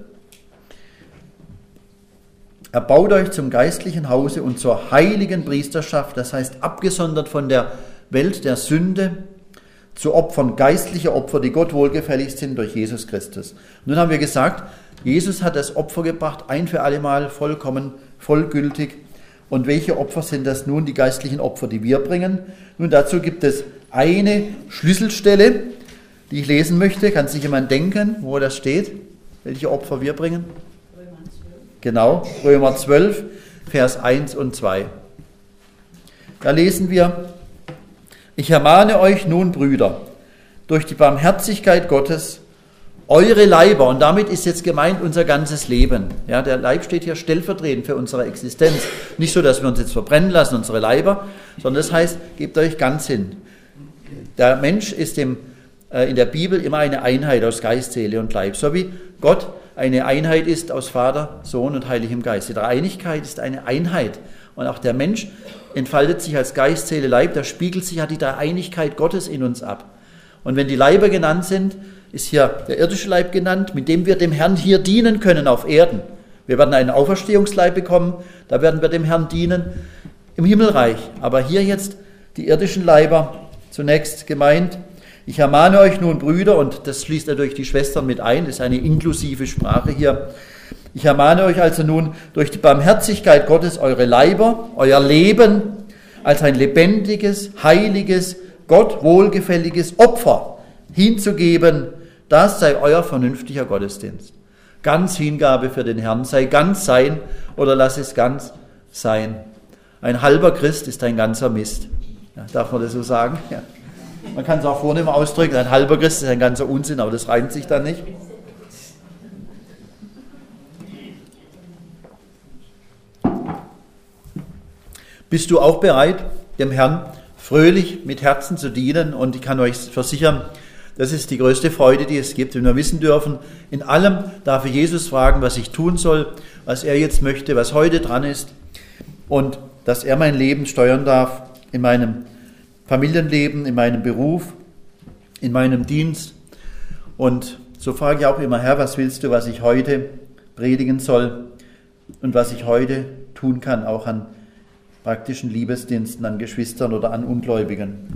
Er baut euch zum geistlichen Hause und zur heiligen Priesterschaft, das heißt abgesondert von der Welt der Sünde, zu Opfern, geistliche Opfer, die Gott wohlgefällig sind durch Jesus Christus. Nun haben wir gesagt, Jesus hat das Opfer gebracht, ein für alle Mal, vollkommen, vollgültig. Und welche Opfer sind das nun, die geistlichen Opfer, die wir bringen? Nun, dazu gibt es eine Schlüsselstelle, die ich lesen möchte. Kann sich jemand denken, wo das steht? Welche Opfer wir bringen? Römer 12. Genau, Römer 12, Vers 1 und 2. Da lesen wir: Ich ermahne euch nun, Brüder, durch die Barmherzigkeit Gottes, eure Leiber, und damit ist jetzt gemeint unser ganzes Leben. Ja, der Leib steht hier stellvertretend für unsere Existenz. Nicht so, dass wir uns jetzt verbrennen lassen, unsere Leiber, sondern das heißt, gebt euch ganz hin. Der Mensch ist in der Bibel immer eine Einheit aus Geist, Seele und Leib, so wie Gott eine Einheit ist aus Vater, Sohn und Heiligem Geist. Die Dreieinigkeit ist eine Einheit. Und auch der Mensch entfaltet sich als Geist, Seele, Leib, da spiegelt sich ja die Dreieinigkeit Gottes in uns ab. Und wenn die Leiber genannt sind, ist hier der irdische Leib genannt, mit dem wir dem Herrn hier dienen können auf Erden. Wir werden einen Auferstehungsleib bekommen, da werden wir dem Herrn dienen im Himmelreich. Aber hier jetzt die irdischen Leiber zunächst gemeint. Ich ermahne euch nun, Brüder, und das schließt natürlich die Schwestern mit ein, das ist eine inklusive Sprache hier. Ich ermahne euch also nun durch die Barmherzigkeit Gottes eure Leiber, euer Leben als ein lebendiges, heiliges, Gott wohlgefälliges Opfer hinzugeben. Das sei euer vernünftiger Gottesdienst. Ganz Hingabe für den Herrn, sei ganz sein oder lass es ganz sein. Ein halber Christ ist ein ganzer Mist. Ja, darf man das so sagen? Ja. Man kann es auch vornehm ausdrücken, ein halber Christ ist ein ganzer Unsinn, aber das reimt sich dann nicht. Bist du auch bereit, dem Herrn fröhlich mit Herzen zu dienen? Und ich kann euch versichern, das ist die größte Freude, die es gibt, wenn wir wissen dürfen, in allem darf ich Jesus fragen, was ich tun soll, was er jetzt möchte, was heute dran ist und dass er mein Leben steuern darf in meinem Familienleben, in meinem Beruf, in meinem Dienst. Und so frage ich auch immer, Herr, was willst du, was ich heute predigen soll und was ich heute tun kann, auch an praktischen Liebesdiensten, an Geschwistern oder an Ungläubigen.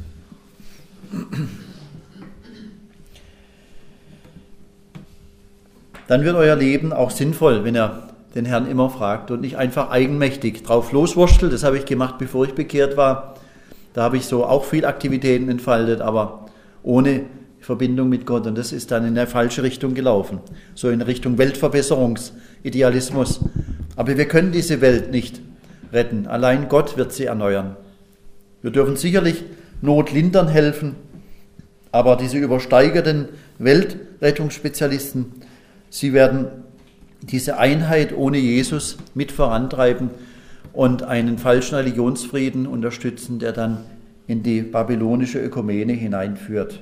Dann wird euer Leben auch sinnvoll, wenn ihr den Herrn immer fragt und nicht einfach eigenmächtig drauf loswurschtelt. Das habe ich gemacht, bevor ich bekehrt war. Da habe ich so auch viel Aktivitäten entfaltet, aber ohne Verbindung mit Gott. Und das ist dann in eine falsche Richtung gelaufen. So in Richtung Weltverbesserungsidealismus. Aber wir können diese Welt nicht retten. Allein Gott wird sie erneuern. Wir dürfen sicherlich Not lindern helfen, aber diese übersteigerten Weltrettungsspezialisten, sie werden diese Einheit ohne Jesus mit vorantreiben und einen falschen Religionsfrieden unterstützen, der dann in die babylonische Ökumene hineinführt.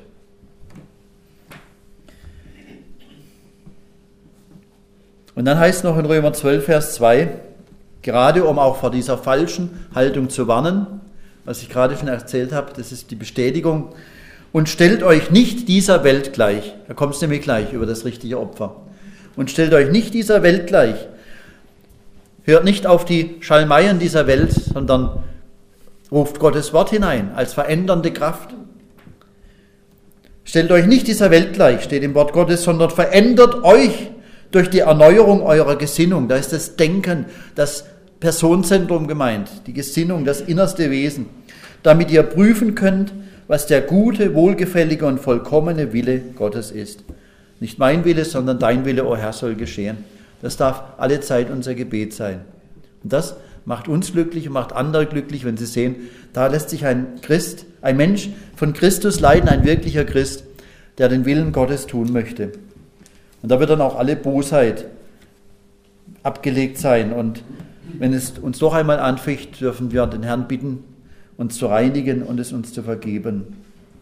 Und dann heißt es noch in Römer 12, Vers 2, gerade um auch vor dieser falschen Haltung zu warnen, was ich gerade schon erzählt habe, das ist die Bestätigung, und stellt euch nicht dieser Welt gleich, da kommt es nämlich gleich über das richtige Opfer, und stellt euch nicht dieser Welt gleich, hört nicht auf die Schalmeien dieser Welt, sondern ruft Gottes Wort hinein als verändernde Kraft. Stellt euch nicht dieser Welt gleich, steht im Wort Gottes, sondern verändert euch durch die Erneuerung eurer Gesinnung. Da ist das Denken, das Personenzentrum gemeint, die Gesinnung, das innerste Wesen, damit ihr prüfen könnt, was der gute, wohlgefällige und vollkommene Wille Gottes ist. Nicht mein Wille, sondern dein Wille, o Herr, soll geschehen. Das darf alle Zeit unser Gebet sein. Und das macht uns glücklich und macht andere glücklich, wenn sie sehen, da lässt sich ein Mensch von Christus leiten, ein wirklicher Christ, der den Willen Gottes tun möchte. Und da wird dann auch alle Bosheit abgelegt sein. Und wenn es uns doch einmal anficht, dürfen wir den Herrn bitten, uns zu reinigen und es uns zu vergeben.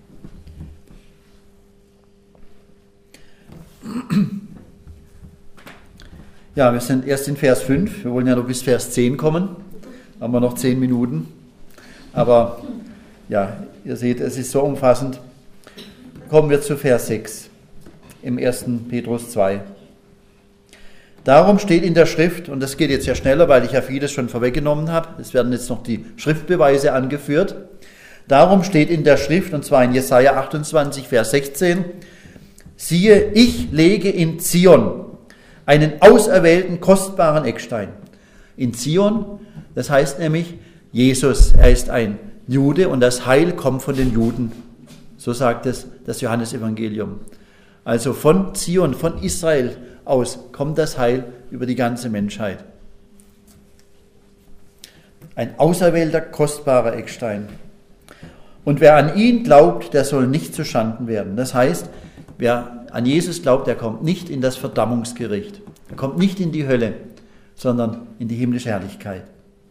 Ja, wir sind erst in Vers 5. Wir wollen ja noch bis Vers 10 kommen. Haben wir noch 10 Minuten. Aber ja, ihr seht, es ist so umfassend. Kommen wir zu Vers 6 im 1. Petrus 2. Darum steht in der Schrift, und das geht jetzt ja schneller, weil ich ja vieles schon vorweggenommen habe, es werden jetzt noch die Schriftbeweise angeführt. Darum steht in der Schrift, und zwar in Jesaja 28, Vers 16, siehe, ich lege in Zion einen auserwählten, kostbaren Eckstein. In Zion, das heißt nämlich, Jesus, er ist ein Jude und das Heil kommt von den Juden. So sagt es das Johannesevangelium. Also von Zion, von Israel aus kommt das Heil über die ganze Menschheit. Ein auserwählter, kostbarer Eckstein. Und wer an ihn glaubt, der soll nicht zu Schanden werden. Das heißt, wer an Jesus glaubt, der kommt nicht in das Verdammungsgericht. Er kommt nicht in die Hölle, sondern in die himmlische Herrlichkeit.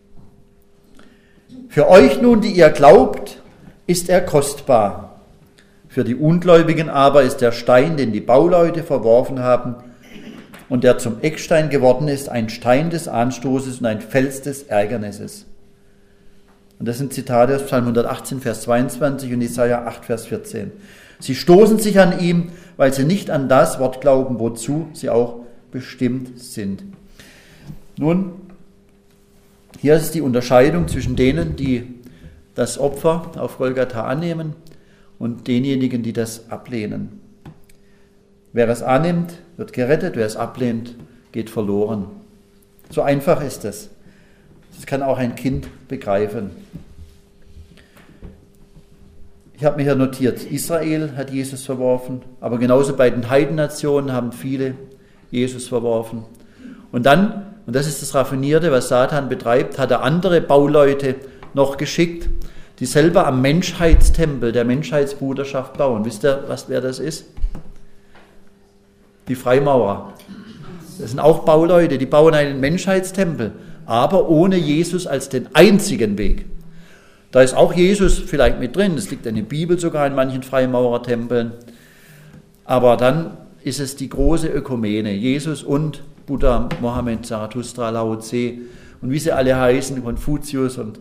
Für euch nun, die ihr glaubt, ist er kostbar. Für die Ungläubigen aber ist der Stein, den die Bauleute verworfen haben und der zum Eckstein geworden ist, ein Stein des Anstoßes und ein Fels des Ärgernisses. Und das sind Zitate aus Psalm 118, Vers 22 und Jesaja 8, Vers 14. Sie stoßen sich an ihm, weil sie nicht an das Wort glauben, wozu sie auch bestimmt sind. Nun, hier ist die Unterscheidung zwischen denen, die das Opfer auf Golgatha annehmen und denjenigen, die das ablehnen. Wer es annimmt, wird gerettet, wer es ablehnt, geht verloren. So einfach ist es. Das kann auch ein Kind begreifen. Ich habe mir hier notiert, Israel hat Jesus verworfen, aber genauso bei den Heidennationen haben viele Jesus verworfen. Und dann, und das ist das Raffinierte, was Satan betreibt, hat er andere Bauleute noch geschickt, die selber am Menschheitstempel der Menschheitsbruderschaft bauen. Wisst ihr, wer das ist? Die Freimaurer. Das sind auch Bauleute, die bauen einen Menschheitstempel, aber ohne Jesus als den einzigen Weg. Da ist auch Jesus vielleicht mit drin, es liegt in der Bibel sogar in manchen Freimaurertempeln, aber dann ist es die große Ökumene, Jesus und Buddha, Mohammed, Zarathustra, Lao Tse und wie sie alle heißen, Konfuzius und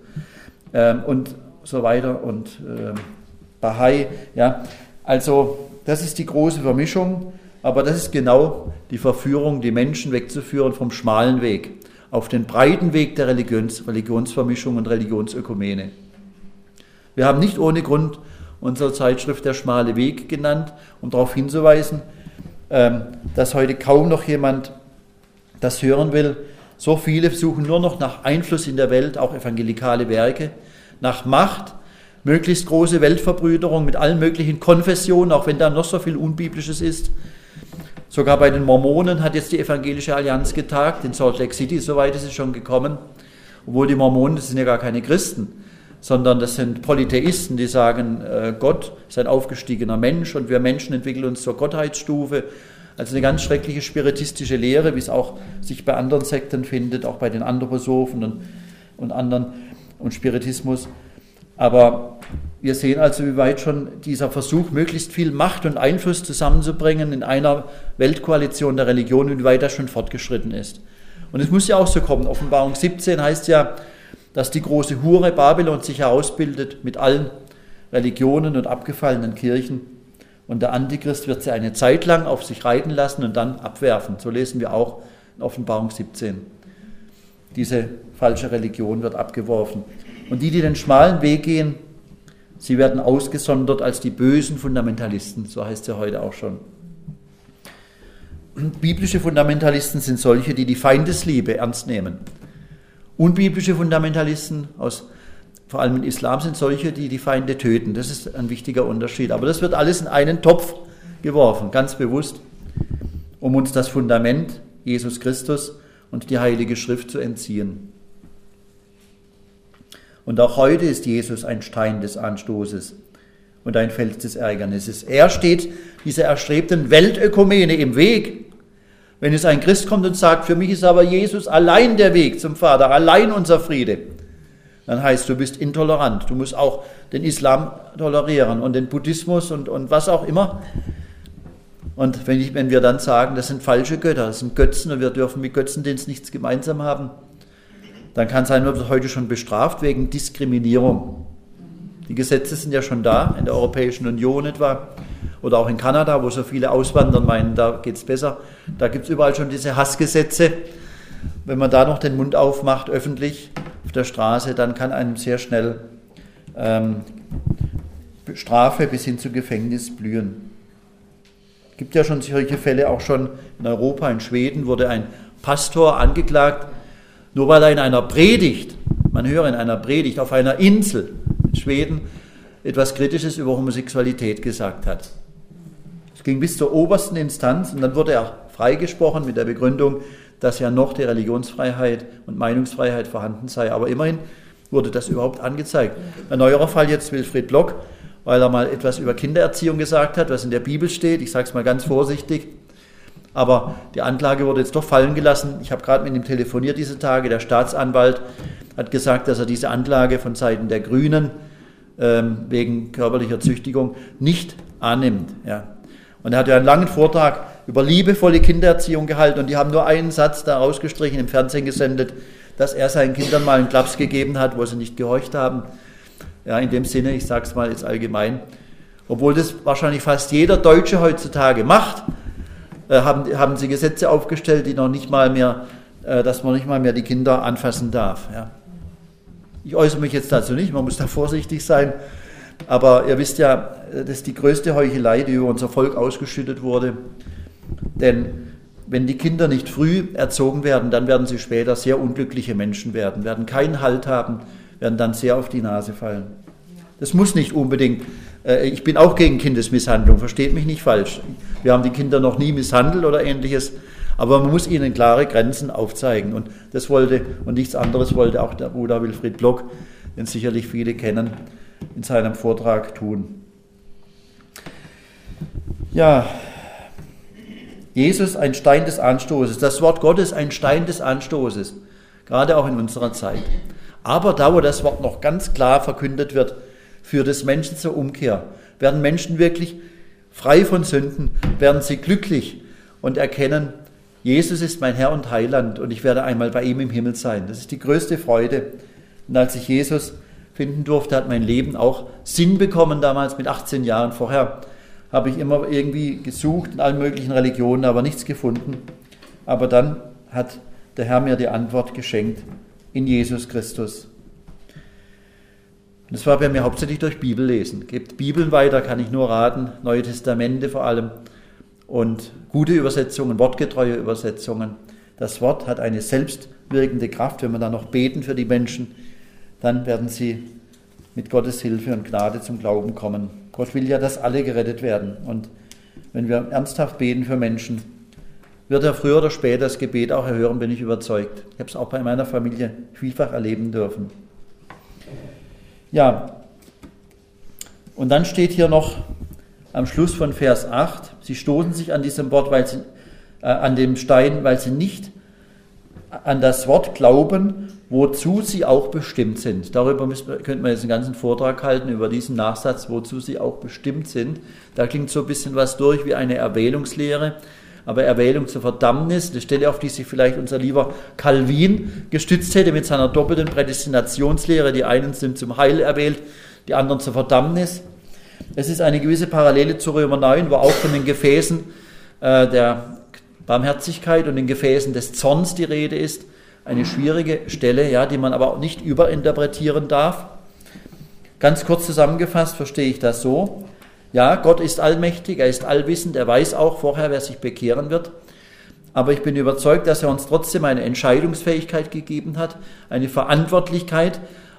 so weiter und Bahai. Ja. Also das ist die große Vermischung, aber das ist genau die Verführung, die Menschen wegzuführen vom schmalen Weg auf den breiten Weg der Religionsvermischung und Religionsökumene. Wir haben nicht ohne Grund unsere Zeitschrift Der schmale Weg genannt, um darauf hinzuweisen, dass heute kaum noch jemand das hören will. So viele suchen nur noch nach Einfluss in der Welt, auch evangelikale Werke, nach Macht, möglichst große Weltverbrüderung mit allen möglichen Konfessionen, auch wenn da noch so viel Unbiblisches ist. Sogar bei den Mormonen hat jetzt die Evangelische Allianz getagt, in Salt Lake City, soweit ist es schon gekommen. Obwohl die Mormonen, das sind ja gar keine Christen, sondern das sind Polytheisten, die sagen, Gott ist ein aufgestiegener Mensch und wir Menschen entwickeln uns zur Gottheitsstufe. Also eine ganz schreckliche spiritistische Lehre, wie es auch sich bei anderen Sekten findet, auch bei den Anthroposophen und anderen und Spiritismus. Aber wir sehen also, wie weit schon dieser Versuch, möglichst viel Macht und Einfluss zusammenzubringen in einer Weltkoalition der Religion, wie weit das schon fortgeschritten ist. Und es muss ja auch so kommen. Offenbarung 17 heißt ja, dass die große Hure Babylon sich herausbildet mit allen Religionen und abgefallenen Kirchen. Und der Antichrist wird sie eine Zeit lang auf sich reiten lassen und dann abwerfen. So lesen wir auch in Offenbarung 17. Diese falsche Religion wird abgeworfen. Und die den schmalen Weg gehen, sie werden ausgesondert als die bösen Fundamentalisten. So heißt es ja heute auch schon. Biblische Fundamentalisten sind solche, die die Feindesliebe ernst nehmen. Unbiblische Fundamentalisten aus vor allem im Islam sind solche, die die Feinde töten. Das ist ein wichtiger Unterschied. Aber das wird alles in einen Topf geworfen, ganz bewusst, um uns das Fundament, Jesus Christus und die Heilige Schrift zu entziehen. Und auch heute ist Jesus ein Stein des Anstoßes und ein Fels des Ärgernisses. Er steht dieser erstrebten Weltökumene im Weg. Wenn es ein Christ kommt und sagt, für mich ist aber Jesus allein der Weg zum Vater, allein unser Friede, dann heißt, du bist intolerant. Du musst auch den Islam tolerieren und den Buddhismus und was auch immer. Und wenn wir dann sagen, das sind falsche Götter, das sind Götzen und wir dürfen mit Götzendienst nichts gemeinsam haben, dann kann es sein, wir werden heute schon bestraft wegen Diskriminierung. Die Gesetze sind ja schon da, in der Europäischen Union etwa oder auch in Kanada, wo so viele auswandern, meinen, da geht es besser. Da gibt es überall schon diese Hassgesetze. Wenn man da noch den Mund aufmacht, öffentlich auf der Straße, dann kann einem sehr schnell Strafe bis hin zu Gefängnis blühen. Es gibt ja schon solche Fälle, auch schon in Europa, in Schweden wurde ein Pastor angeklagt, nur weil er in einer Predigt, man höre in einer Predigt auf einer Insel in Schweden, etwas Kritisches über Homosexualität gesagt hat. Es ging bis zur obersten Instanz und dann wurde er freigesprochen mit der Begründung, dass ja noch die Religionsfreiheit und Meinungsfreiheit vorhanden sei. Aber immerhin wurde das überhaupt angezeigt. Ein neuerer Fall jetzt Wilfried Block, weil er mal etwas über Kindererziehung gesagt hat, was in der Bibel steht. Ich sage es mal ganz vorsichtig. Aber die Anklage wurde jetzt doch fallen gelassen. Ich habe gerade mit ihm telefoniert diese Tage. Der Staatsanwalt hat gesagt, dass er diese Anklage von Seiten der Grünen wegen körperlicher Züchtigung nicht annimmt. Ja. Und er hat ja einen langen Vortrag über liebevolle Kindererziehung gehalten und die haben nur einen Satz da rausgestrichen, im Fernsehen gesendet, dass er seinen Kindern mal einen Klaps gegeben hat, wo sie nicht gehorcht haben. Ja, in dem Sinne, ich sage es mal jetzt allgemein, obwohl das wahrscheinlich fast jeder Deutsche heutzutage macht, haben sie Gesetze aufgestellt, die noch nicht mal mehr, dass man nicht mal mehr die Kinder anfassen darf. Ja. Ich äußere mich jetzt dazu nicht, man muss da vorsichtig sein, aber ihr wisst ja, das ist die größte Heuchelei, die über unser Volk ausgeschüttet wurde, denn wenn die Kinder nicht früh erzogen werden, dann werden sie später sehr unglückliche Menschen werden keinen Halt haben, werden dann sehr auf die Nase fallen. Das muss nicht unbedingt, ich bin auch gegen Kindesmisshandlung, versteht mich nicht falsch. Wir haben die Kinder noch nie misshandelt oder Ähnliches, aber man muss ihnen klare Grenzen aufzeigen. Und das wollte, und nichts anderes wollte auch der Bruder Wilfried Block, den sicherlich viele kennen, in seinem Vortrag tun. Ja, Jesus ein Stein des Anstoßes, das Wort Gottes ein Stein des Anstoßes, gerade auch in unserer Zeit. Aber da, wo das Wort noch ganz klar verkündet wird, führt es Menschen zur Umkehr. Werden Menschen wirklich frei von Sünden, werden sie glücklich und erkennen, Jesus ist mein Herr und Heiland und ich werde einmal bei ihm im Himmel sein. Das ist die größte Freude. Und als ich Jesus finden durfte, hat mein Leben auch Sinn bekommen, damals mit 18 Jahren. Vorher habe ich immer irgendwie gesucht in allen möglichen Religionen, aber nichts gefunden. Aber dann hat der Herr mir die Antwort geschenkt in Jesus Christus. Und das war bei mir hauptsächlich durch Bibellesen. Gebt Bibeln weiter, kann ich nur raten, Neue Testamente vor allem und gute Übersetzungen, wortgetreue Übersetzungen. Das Wort hat eine selbstwirkende Kraft. Wenn wir dann noch beten für die Menschen, dann werden sie mit Gottes Hilfe und Gnade zum Glauben kommen. Gott will ja, dass alle gerettet werden. Und wenn wir ernsthaft beten für Menschen, wird er früher oder später das Gebet auch erhören, bin ich überzeugt. Ich habe es auch bei meiner Familie vielfach erleben dürfen. Ja, und dann steht hier noch am Schluss von Vers 8, sie stoßen sich an diesem Wort, an dem Stein, weil sie nicht an das Wort glauben, wozu sie auch bestimmt sind. Darüber könnte man jetzt einen ganzen Vortrag halten, über diesen Nachsatz, wozu sie auch bestimmt sind. Da klingt so ein bisschen was durch wie eine Erwählungslehre, aber Erwählung zur Verdammnis, eine Stelle, auf die sich vielleicht unser lieber Calvin gestützt hätte mit seiner doppelten Prädestinationslehre. Die einen sind zum Heil erwählt, die anderen zur Verdammnis. Es ist eine gewisse Parallele zu Römer 9, wo auch von den Gefäßen der Barmherzigkeit und den Gefäßen des Zorns die Rede ist. Eine schwierige Stelle, ja, die man aber auch nicht überinterpretieren darf. Ganz kurz zusammengefasst verstehe ich das so. Ja, Gott ist allmächtig, er ist allwissend, er weiß auch vorher, wer sich bekehren wird. Aber ich bin überzeugt, dass er uns trotzdem eine Entscheidungsfähigkeit gegeben hat, eine Verantwortlichkeit,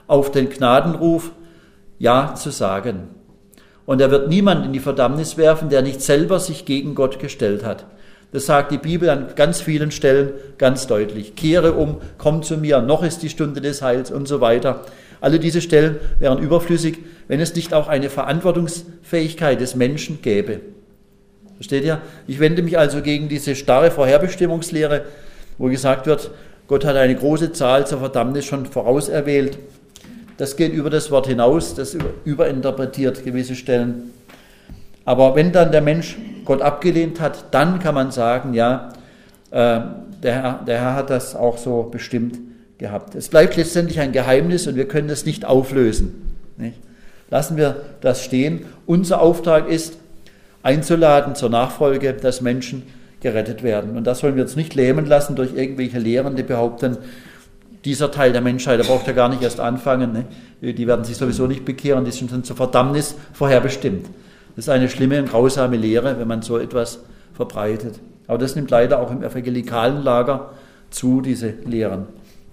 auf den Gnadenruf Ja zu sagen. Und er wird niemand in die Verdammnis werfen, der nicht selber sich gegen Gott gestellt hat. Das sagt die Bibel an ganz vielen Stellen ganz deutlich. Kehre um, komm zu mir, noch ist die Stunde des Heils und so weiter. Alle diese Stellen wären überflüssig, wenn es nicht auch eine Verantwortungsfähigkeit des Menschen gäbe. Versteht ihr? Ich wende mich also gegen diese starre Vorherbestimmungslehre, wo gesagt wird, Gott hat eine große Zahl zur Verdammnis schon vorauserwählt. Das geht über das Wort hinaus, das überinterpretiert gewisse Stellen. Aber wenn dann der Mensch Gott abgelehnt hat, dann kann man sagen, ja, der Herr hat das auch so bestimmt gehabt. Es bleibt letztendlich ein Geheimnis und wir können es nicht auflösen. Nicht? Lassen wir das stehen. Unser Auftrag ist, einzuladen zur Nachfolge, dass Menschen gerettet werden. Und das wollen wir uns nicht lähmen lassen durch irgendwelche Lehren, die behaupten, dieser Teil der Menschheit, der braucht ja gar nicht erst anfangen. Ne? Die werden sich sowieso nicht bekehren, die sind schon zur Verdammnis vorherbestimmt. Das ist eine schlimme und grausame Lehre, wenn man so etwas verbreitet. Aber das nimmt leider auch im evangelikalen Lager zu, diese Lehren.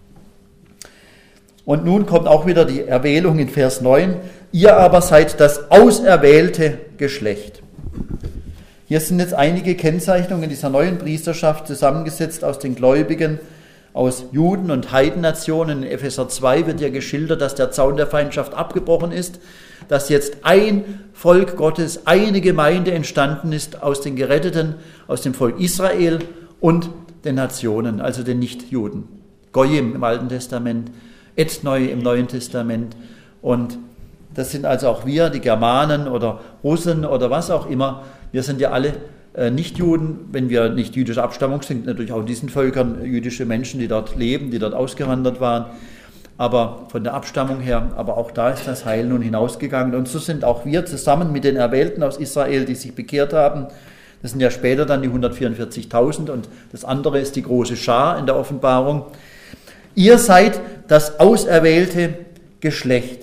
Und nun kommt auch wieder die Erwählung in Vers 9. Ihr aber seid das auserwählte Geschlecht. Hier sind jetzt einige Kennzeichnungen dieser neuen Priesterschaft zusammengesetzt aus den Gläubigen, aus Juden und Heidennationen. In Epheser 2 wird ja geschildert, dass der Zaun der Feindschaft abgebrochen ist, dass jetzt ein Volk Gottes, eine Gemeinde entstanden ist aus den Geretteten, aus dem Volk Israel und den Nationen, also den Nichtjuden. Goyim im Alten Testament, Ethnoi im Neuen Testament. Und das sind also auch wir, die Germanen oder Russen oder was auch immer. Wir sind ja alle Nichtjuden, wenn wir nicht jüdischer Abstammung sind, natürlich auch in diesen Völkern jüdische Menschen, die dort leben, die dort ausgewandert waren. Aber von der Abstammung her, aber auch da ist das Heil nun hinausgegangen. Und so sind auch wir zusammen mit den Erwählten aus Israel, die sich bekehrt haben. Das sind ja später dann die 144.000 und das andere ist die große Schar in der Offenbarung. Ihr seid das auserwählte Geschlecht.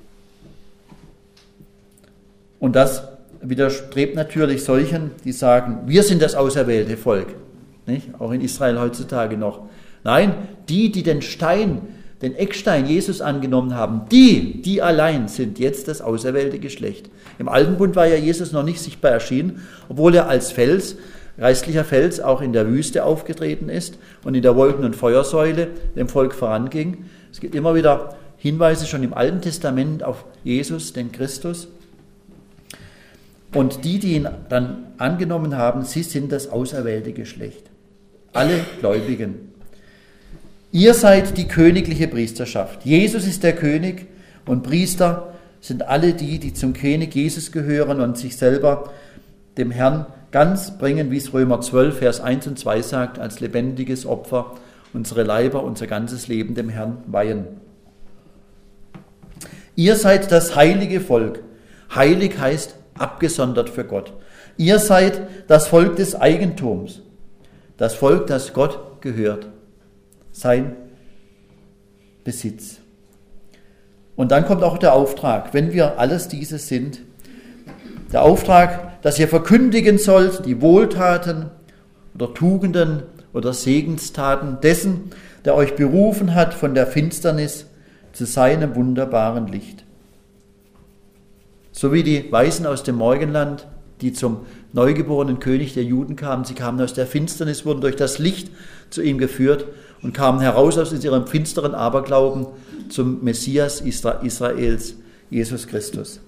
Und das widerstrebt natürlich solchen, die sagen, wir sind das auserwählte Volk. Nicht? Auch in Israel heutzutage noch. Nein, die den Stein, den Eckstein Jesus angenommen haben, die allein sind jetzt das auserwählte Geschlecht. Im Alten Bund war ja Jesus noch nicht sichtbar erschienen, obwohl er als Fels, geistlicher Fels, auch in der Wüste aufgetreten ist und in der Wolken- und Feuersäule dem Volk voranging. Es gibt immer wieder Hinweise schon im Alten Testament auf Jesus, den Christus. Und die ihn dann angenommen haben, sie sind das auserwählte Geschlecht. Alle Gläubigen. Ihr seid die königliche Priesterschaft. Jesus ist der König und Priester sind alle die zum König Jesus gehören und sich selber dem Herrn ganz bringen, wie es Römer 12, Vers 1 und 2 sagt, als lebendiges Opfer unsere Leiber, unser ganzes Leben dem Herrn weihen. Ihr seid das heilige Volk. Heilig heißt abgesondert für Gott. Ihr seid das Volk des Eigentums, das Volk, das Gott gehört, sein Besitz. Und dann kommt auch der Auftrag, wenn wir alles dieses sind, der Auftrag, dass ihr verkündigen sollt die Wohltaten oder Tugenden oder Segenstaten dessen, der euch berufen hat von der Finsternis zu seinem wunderbaren Licht. So wie die Weisen aus dem Morgenland, die zum neugeborenen König der Juden kamen. Sie kamen aus der Finsternis, wurden durch das Licht zu ihm geführt und kamen heraus aus ihrem finsteren Aberglauben zum Messias Israels, Jesus Christus.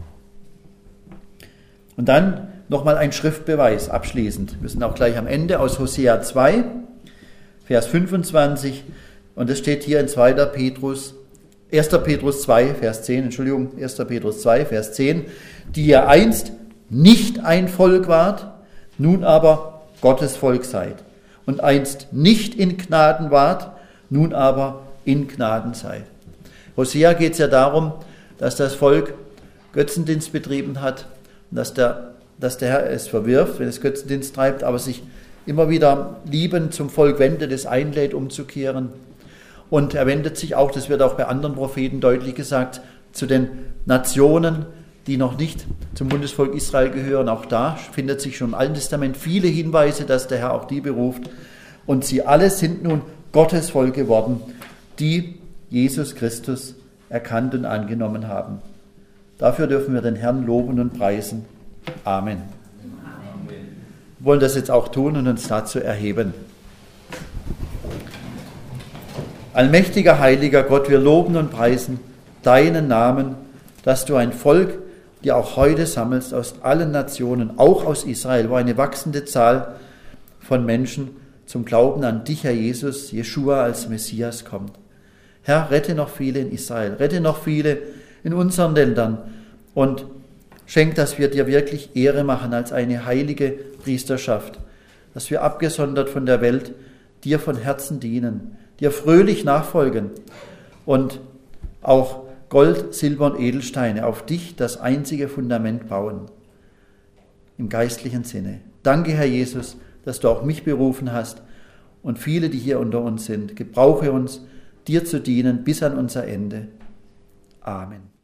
Und dann nochmal ein Schriftbeweis abschließend. Wir sind auch gleich am Ende aus Hosea 2, Vers 25. Und es steht hier in 1. Petrus 2, Vers 10, 1. Petrus 2, Vers 10, die ihr einst nicht ein Volk wart, nun aber Gottes Volk seid. Und einst nicht in Gnaden wart, nun aber in Gnaden seid. Hosea geht es ja darum, dass das Volk Götzendienst betrieben hat, und dass der Herr es verwirft, wenn es Götzendienst treibt, aber sich immer wieder liebend zum Volk wendet, es einlädt, umzukehren. Und er wendet sich auch, das wird auch bei anderen Propheten deutlich gesagt, zu den Nationen, die noch nicht zum Bundesvolk Israel gehören. Auch da findet sich schon im Alten Testament viele Hinweise, dass der Herr auch die beruft. Und sie alle sind nun Gottes Volk geworden, die Jesus Christus erkannt und angenommen haben. Dafür dürfen wir den Herrn loben und preisen. Amen. Wir wollen das jetzt auch tun und uns dazu erheben. Allmächtiger, heiliger Gott, wir loben und preisen deinen Namen, dass du ein Volk dir auch heute sammelst aus allen Nationen, auch aus Israel, wo eine wachsende Zahl von Menschen zum Glauben an dich, Herr Jesus, Jeschua als Messias kommt. Herr, rette noch viele in Israel, rette noch viele in unseren Ländern und schenk, dass wir dir wirklich Ehre machen als eine heilige Priesterschaft, dass wir abgesondert von der Welt dir von Herzen dienen, dir fröhlich nachfolgen und auch Gold, Silber und Edelsteine auf dich, das einzige Fundament, bauen. Im geistlichen Sinne. Danke, Herr Jesus, dass du auch mich berufen hast und viele, die hier unter uns sind. Gebrauche uns, dir zu dienen bis an unser Ende. Amen.